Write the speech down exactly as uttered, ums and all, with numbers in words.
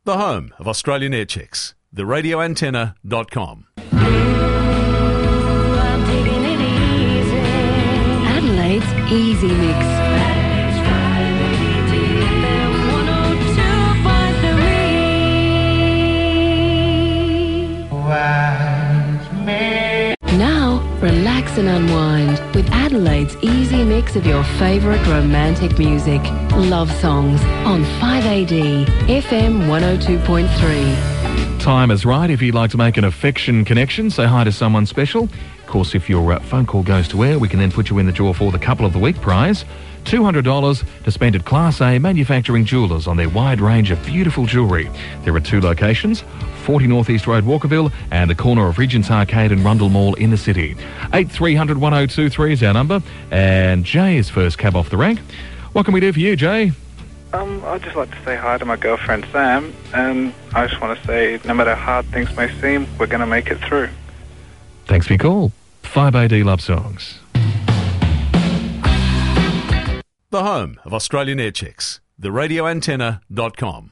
The home of Australian air checks, the radio antenna dot com. Adelaide's Easy Mix. Now, relax and unwind with Adelaide's easy mix of your favourite romantic music. Love songs on five A D F M one oh two point three. Time is right. If you'd like to make an affection connection, say hi to someone special. Of course, if your uh, phone call goes to air, we can then put you in the draw for the Couple of the Week prize. two hundred dollars to spend at Class A Manufacturing Jewellers on their wide range of beautiful jewellery. There are two locations, forty North East Road, Walkerville, and the corner of Regent's Arcade and Rundle Mall in the city. eight three hundred one oh two three is our number, and Jay is first cab off the rank. What can we do for you, Jay? Um, I'd just like to say hi to my girlfriend Sam, and I just want to say, no matter how hard things may seem, we're going to make it through. Thanks for your call. five A D Love Songs. The home of Australian air checks, the radio antenna dot com.